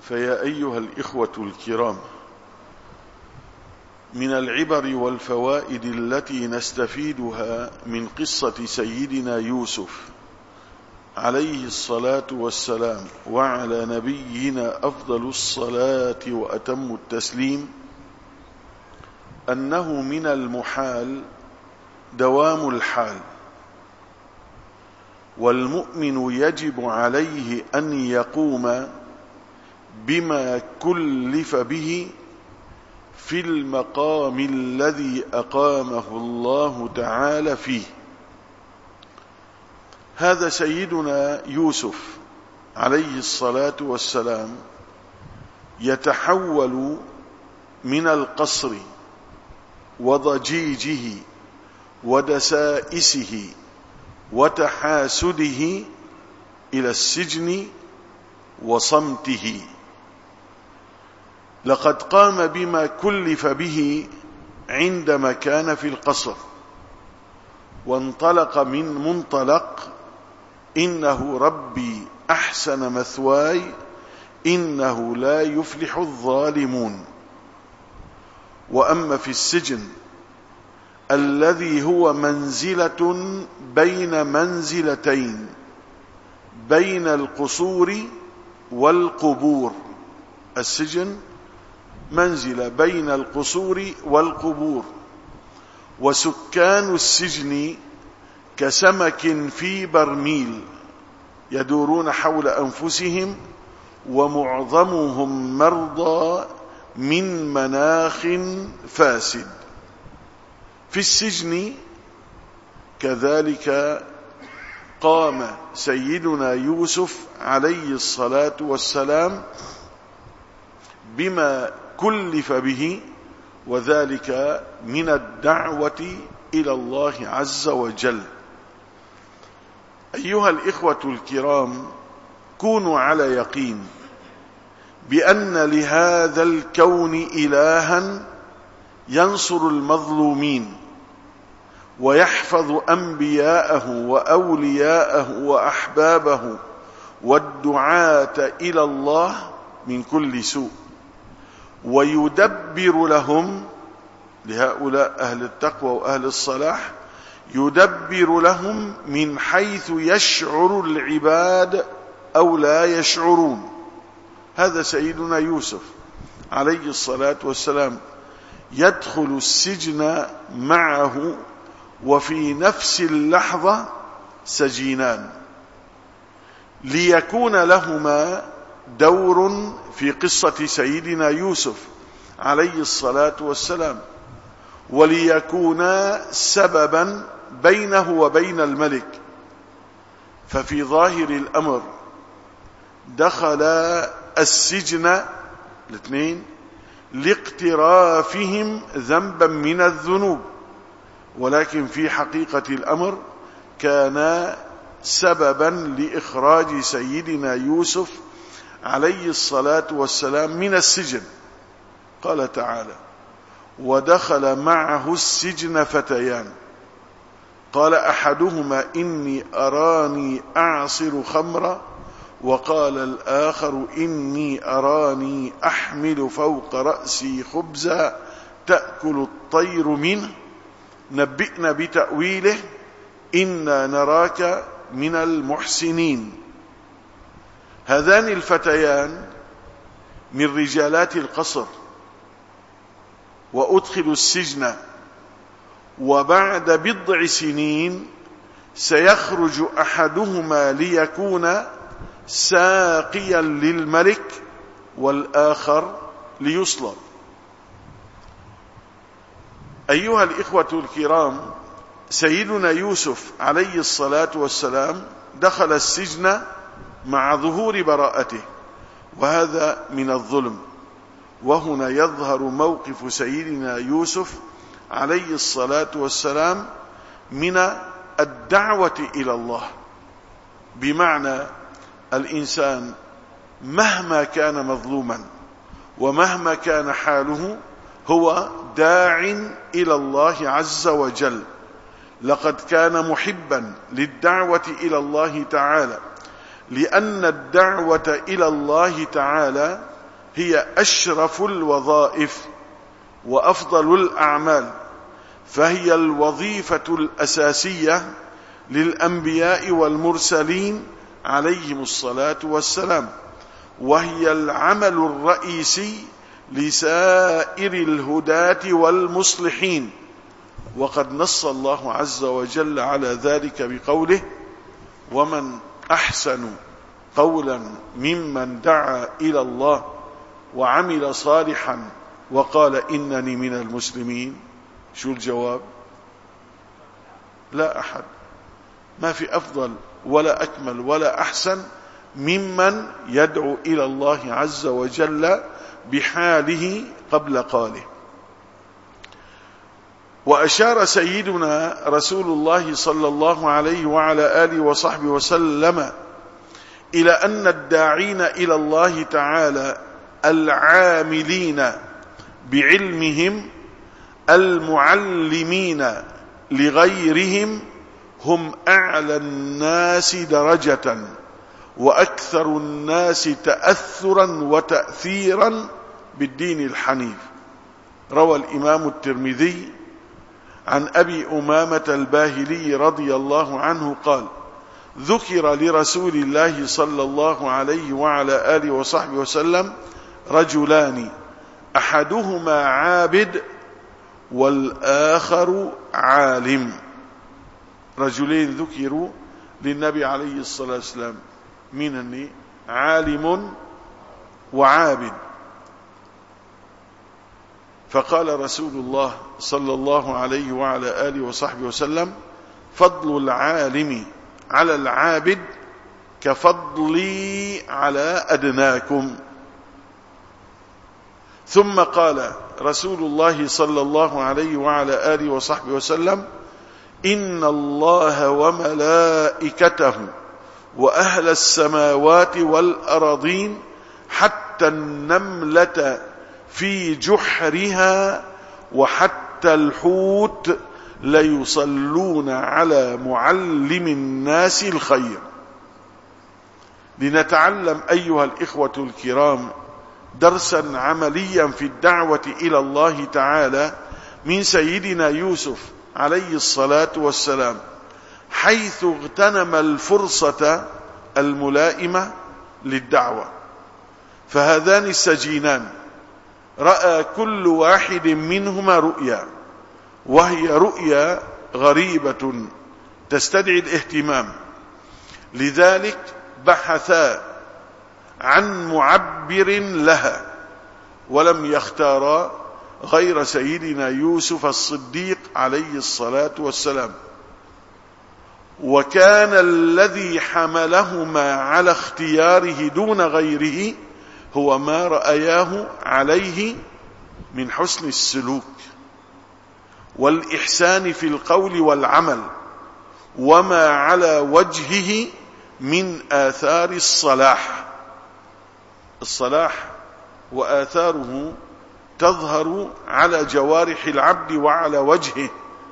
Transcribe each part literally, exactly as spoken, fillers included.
فيا أيها الإخوة الكرام، من العبر والفوائد التي نستفيدها من قصة سيدنا يوسف عليه الصلاة والسلام وعلى نبينا أفضل الصلاة وأتم التسليم أنه من المحال دوام الحال، والمؤمن يجب عليه أن يقوم بما كلف به في المقام الذي أقامه الله تعالى فيه. هذا سيدنا يوسف عليه الصلاة والسلام يتحول من القصر وضجيجه ودسائسه وتحاسده إلى السجن وصمته. لقد قام بما كلف به عندما كان في القصر، وانطلق من منطلق إنه ربي أحسن مثواي إنه لا يفلح الظالمون. وأما في السجن الذي هو منزلة بين منزلتين، بين القصور والقبور، السجن منزلة بين القصور والقبور، وسكان السجن كسمك في برميل يدورون حول أنفسهم، ومعظمهم مرضى من مناخ فاسد. في السجن كذلك قام سيدنا يوسف عليه الصلاة والسلام بما كلف به، وذلك من الدعوة إلى الله عز وجل. أيها الإخوة الكرام، كونوا على يقين بأن لهذا الكون إلها ينصر المظلومين ويحفظ أنبياءه وأولياءه وأحبابه والدعاة إلى الله من كل سوء، ويدبر لهم، لهؤلاء أهل التقوى وأهل الصلاح، يدبر لهم من حيث يشعر العباد أو لا يشعرون. هذا سيدنا يوسف عليه الصلاة والسلام يدخل السجن معه، وفي نفس اللحظة سجينان، ليكون لهما دور في قصة سيدنا يوسف عليه الصلاة والسلام، وليكونا سببا بينه وبين الملك. ففي ظاهر الأمر دخل السجن الاثنين لاقترافهم ذنبا من الذنوب، ولكن في حقيقة الأمر كان سببا لإخراج سيدنا يوسف عليه الصلاة والسلام من السجن. قال تعالى: ودخل معه السجن فتيان قال أحدهما إني أراني أعصر خمرا وقال الآخر إني أراني أحمل فوق رأسي خبزا تأكل الطير منه نبئنا بتأويله إنا نراك من المحسنين. هذان الفتيان من رجالات القصر، وأدخلوا السجن، وبعد بضع سنين سيخرج أحدهما ليكون ساقيا للملك والآخر ليصلب. أيها الإخوة الكرام، سيدنا يوسف عليه الصلاة والسلام دخل السجن مع ظهور براءته، وهذا من الظلم. وهنا يظهر موقف سيدنا يوسف عليه الصلاة والسلام من الدعوة إلى الله، بمعنى الإنسان مهما كان مظلوما ومهما كان حاله هو داع إلى الله عز وجل. لقد كان محبا للدعوة إلى الله تعالى، لأن الدعوة إلى الله تعالى هي أشرف الوظائف وأفضل الأعمال، فهي الوظيفة الأساسية للأنبياء والمرسلين عليهم الصلاة والسلام، وهي العمل الرئيسي لسائر الهداة والمصلحين. وقد نص الله عز وجل على ذلك بقوله: ومن أحسن قولا ممن دعا إلى الله وعمل صالحا وقال إنني من المسلمين. شو الجواب؟ لا أحد، ما في أفضل ولا أكمل ولا أحسن ممن يدعو إلى الله عز وجل بحاله قبل قاله. وأشار سيدنا رسول الله صلى الله عليه وعلى آله وصحبه وسلم إلى أن الداعين إلى الله تعالى العاملين بعلمهم المعلمين لغيرهم هم أعلى الناس درجة وأكثر الناس تأثرا وتأثيرا بالدين الحنيف. روى الإمام الترمذي عن أبي أمامة الباهلي رضي الله عنه قال: ذكر لرسول الله صلى الله عليه وعلى آله وصحبه وسلم رجلان أحدهما عابد والآخر عالم. رجلين ذكروا للنبي عليه الصلاة والسلام، من هني؟ عالم وعابد. فقال رسول الله صلى الله عليه وعلى آله وصحبه وسلم: فضل العالم على العابد كفضلي على أدناكم. ثم قال رسول الله صلى الله عليه وعلى آله وصحبه وسلم: إن الله وملائكته وأهل السماوات والأرضين حتى النملة في جحرها وحتى الحوت ليصلون على معلم الناس الخير. لنتعلم أيها الإخوة الكرام درسا عمليا في الدعوة إلى الله تعالى من سيدنا يوسف عليه الصلاة والسلام، حيث اغتنم الفرصة الملائمة للدعوة. فهذان السجينان رأى كل واحد منهما رؤيا، وهي رؤيا غريبة تستدعي الاهتمام، لذلك بحثا عن معبر لها، ولم يختارا غير سيدنا يوسف الصديق عليه الصلاة والسلام. وكان الذي حملهما على اختياره دون غيره هو ما رأياه عليه من حسن السلوك والإحسان في القول والعمل، وما على وجهه من آثار الصلاح. الصلاح وآثاره تظهر على جوارح العبد وعلى وجهه.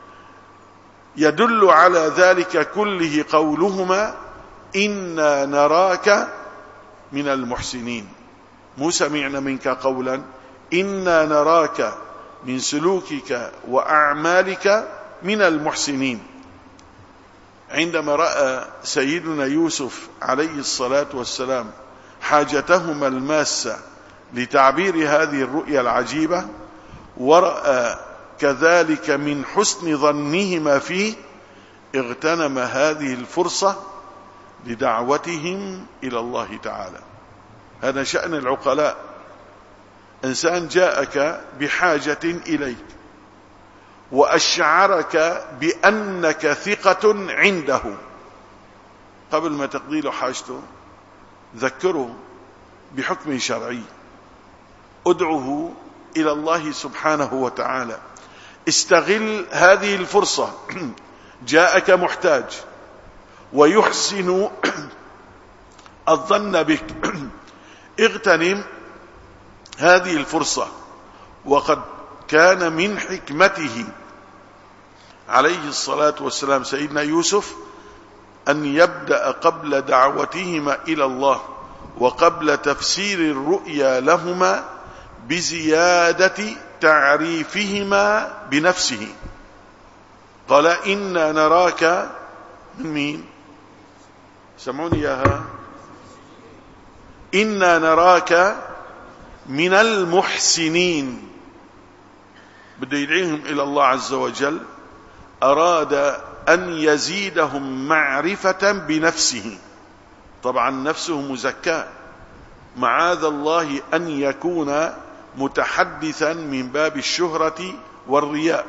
يدل على ذلك كله قولهما: إنا نراك من المحسنين. مو سمعنا منك قولا، إنا نراك من سلوكك وأعمالك من المحسنين. عندما رأى سيدنا يوسف عليه الصلاة والسلام حاجتهما الماسة لتعبير هذه الرؤيا العجيبة، ورأى كذلك من حسن ظنهما فيه، اغتنم هذه الفرصة لدعوتهم إلى الله تعالى. هذا شأن العقلاء. إنسان جاءك بحاجة إليك وأشعرك بأنك ثقة عنده، قبل ما تقضي له حاجته ذكره بحكم شرعي، ادعه إلى الله سبحانه وتعالى، استغل هذه الفرصة. جاءك محتاج ويحسن الظن بك، اغتنم هذه الفرصة. وقد كان من حكمته عليه الصلاة والسلام سيدنا يوسف أن يبدأ قبل دعوتهما إلى الله وقبل تفسير الرؤيا لهما بزيادة تعريفهما بنفسه. قال إنا نراك من مين؟ سمعوني ياها. إنا نراك من المحسنين، بده يدعيهم إلى الله عز وجل. أراد أن يزيدهم معرفة بنفسه. طبعا نفسه مزكاة، معاذ الله أن يكون متحدثا من باب الشهرة والرياء.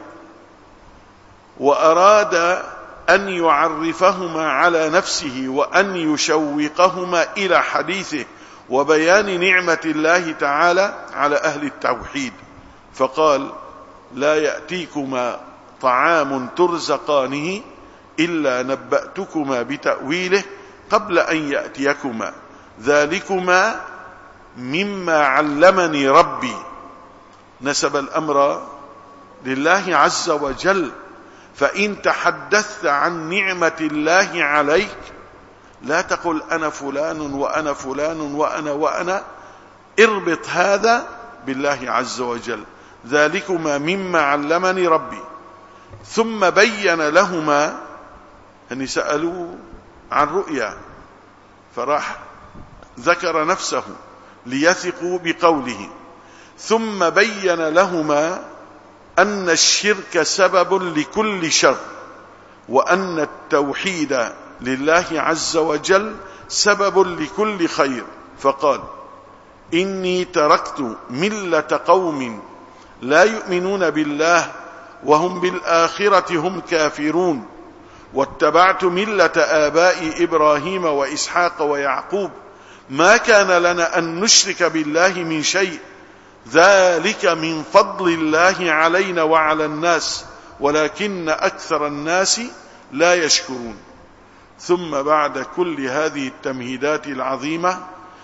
وأراد أن يعرفهما على نفسه وأن يشوقهما إلى حديثه وبيان نعمة الله تعالى على أهل التوحيد، فقال لا يأتيكما طعام ترزقانه إلا نبأتكما بتأويله قبل أن يأتيكما ذلكما مما علمني ربي. نسب الأمر لله عز وجل. فإن تحدثت عن نعمة الله عليك لا تقل أنا فلان وأنا فلان وأنا وأنا، اربط هذا بالله عز وجل. ذلكما مما علمني ربي. ثم بين لهما أن سألوا عن رؤيا، فراح ذكر نفسه ليثقوا بقوله. ثم بين لهما أن الشرك سبب لكل شر، وأن التوحيد لله عز وجل سبب لكل خير. فقال إني تركت ملة قوم لا يؤمنون بالله وهم بالآخرة هم كافرون، واتبعت ملة آباء إبراهيم وإسحاق ويعقوب، ما كان لنا أن نشرك بالله من شيء، ذلك من فضل الله علينا وعلى الناس ولكن أكثر الناس لا يشكرون. ثم بعد كل هذه التمهيدات العظيمة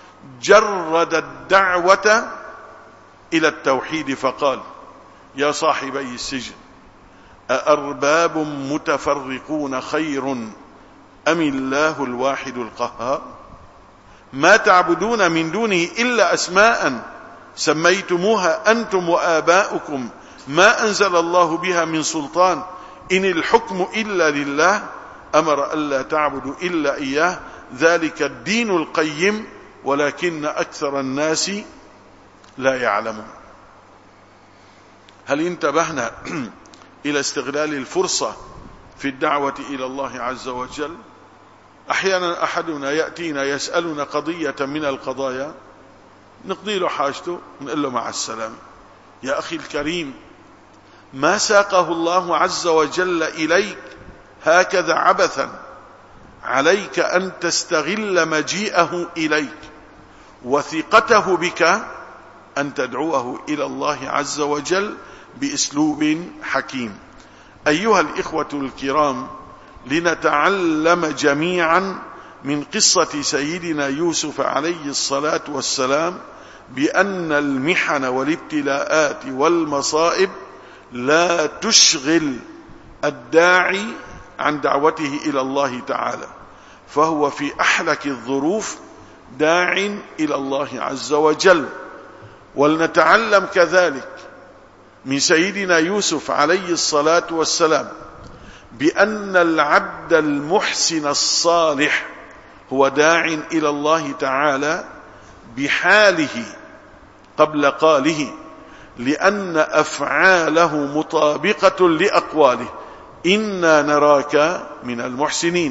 جرد الدعوة إلى التوحيد فقال يا صاحبي السجن أأرباب متفرقون خير أم الله الواحد القهار؟ ما تعبدون من دونه إلا أسماء سميتموها أنتم وآباؤكم ما أنزل الله بها من سلطان، إن الحكم إلا لله أمر ألا تعبدوا إلا إياه، ذلك الدين القيم ولكن أكثر الناس لا يعلمون. هل انتبهنا إلى استغلال الفرصة في الدعوة إلى الله عز وجل؟ أحيانا أحدنا يأتينا يسألنا قضية من القضايا، نقضي له حاجته ونقول له مع السلامة. يا أخي الكريم، ما ساقه الله عز وجل إليك هكذا عبثا، عليك أن تستغل مجيئه إليك وثقته بك أن تدعوه إلى الله عز وجل بأسلوب حكيم. أيها الإخوة الكرام، لنتعلم جميعا من قصة سيدنا يوسف عليه الصلاة والسلام بأن المحن والابتلاءات والمصائب لا تشغل الداعي عن دعوته إلى الله تعالى، فهو في أحلك الظروف داع إلى الله عز وجل. ولنتعلم كذلك من سيدنا يوسف عليه الصلاة والسلام بأن العبد المحسن الصالح هو داع إلى الله تعالى بحاله قبل قاله، لأن أفعاله مطابقة لأقواله. إنا نراك من المحسنين.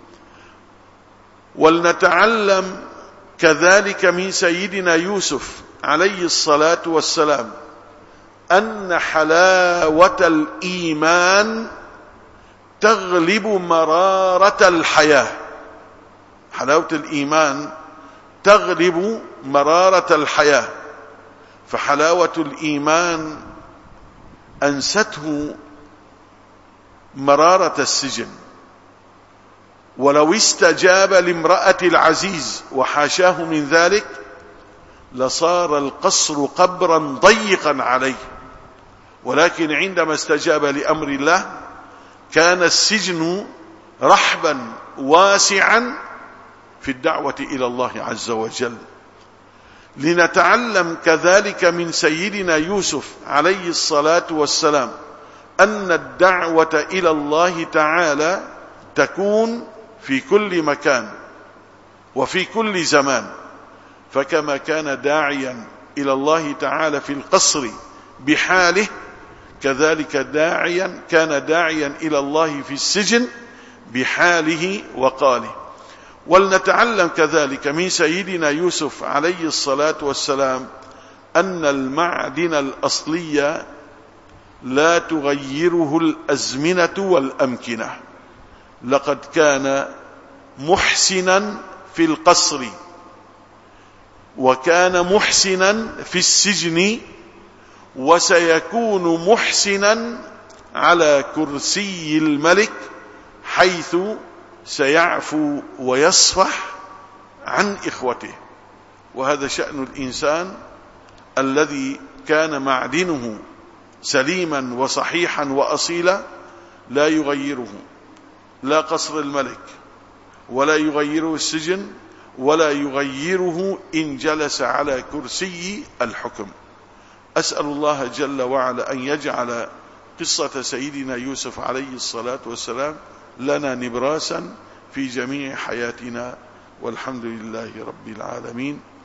ولنتعلم كذلك من سيدنا يوسف عليه الصلاة والسلام أن حلاوة الإيمان تغلب مرارة الحياة. حلاوة الإيمان تغلب مرارة الحياة، فحلاوة الإيمان أنسته مرارة السجن. ولو استجاب لامرأة العزيز وحاشاه من ذلك لصار القصر قبرا ضيقا عليه، ولكن عندما استجاب لأمر الله كان السجن رحبا واسعا في الدعوة إلى الله عز وجل. لنتعلم كذلك من سيدنا يوسف عليه الصلاة والسلام أن الدعوة إلى الله تعالى تكون في كل مكان وفي كل زمان، فكما كان داعيا إلى الله تعالى في القصر بحاله، كذلك داعيا كان داعيا إلى الله في السجن بحاله وقاله. ولنتعلم كذلك من سيدنا يوسف عليه الصلاة والسلام أن المعدن الأصلي لا تغيره الأزمنة والأمكنة. لقد كان محسنا في القصر، وكان محسنا في السجن، وسيكون محسنا على كرسي الملك، حيث سيعفو ويصفح عن إخوته. وهذا شأن الإنسان الذي كان معدنه سليما وصحيحا وأصيلا، لا يغيره لا قصر الملك، ولا يغيره السجن، ولا يغيره إن جلس على كرسي الحكم. أسأل الله جل وعلا أن يجعل قصة سيدنا يوسف عليه الصلاة والسلام لنا نبراسا في جميع حياتنا، والحمد لله رب العالمين.